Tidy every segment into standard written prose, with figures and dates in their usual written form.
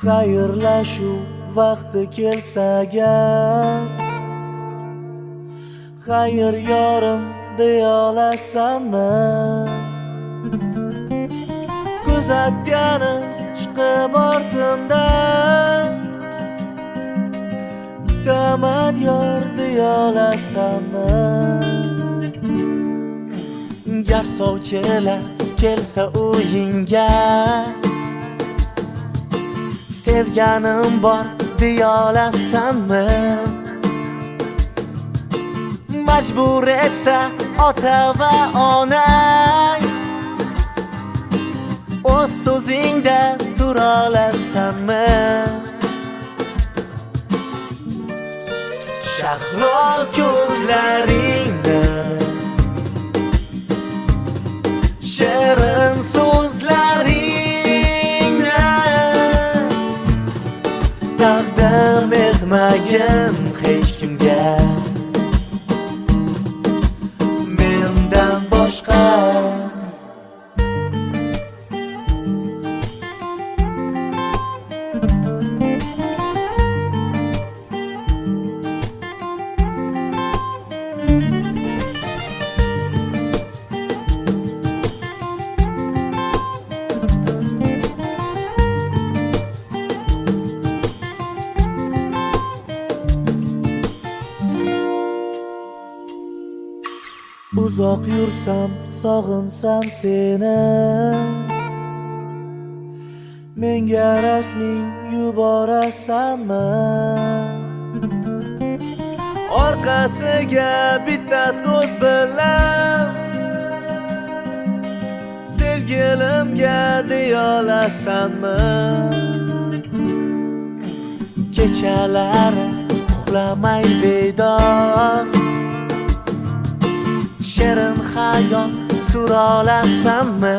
Xayrlashuv vaqti kelsa agar, xayr yorim deya olasanmi? Kuzatganim chiqib ortimdan, kutaman yor deya olasanmi? Gar sovchilar kelsa uyingga, sevganim bor deya olasanmi? Majbur etsa ota va onang, o'z so'zingda tura olasanmi? Shahlo ko'zlaringda shirin so'zlaringni taqdim etmagin hech kimga, mendan boshqa. Uzoq yursam, sog'insam seni, menga rasming yuborasanmi? Orqasiga bitta so'z bilan sevgilimga deya olasanmi? Kechalari uxlamay bedor shirin xayol sura olasanmi?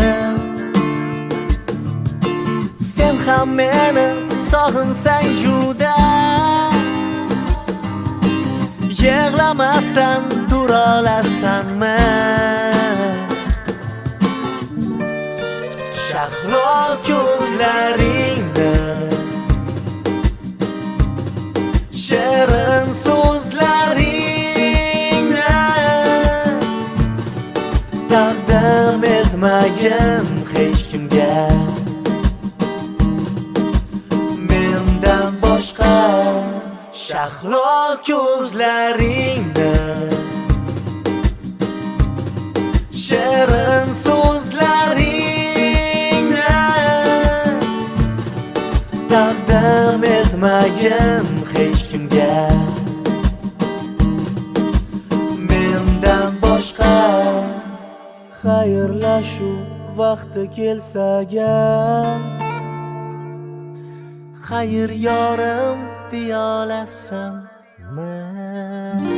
Sen ham meni sog'insang juda, yig'lamasdan tura olasanmi? Shahlo ko'zlaringda shirin so'zlaringni taqdim etmagin hech kimga, mendan boshqa. Shahlo ko'zlaringda shirin so'zlaringni taqdim etmagin hech kimga, mendan boshqa. Xayrlashuv vaqti kelsa agar, xayr yorim deya olasanmi?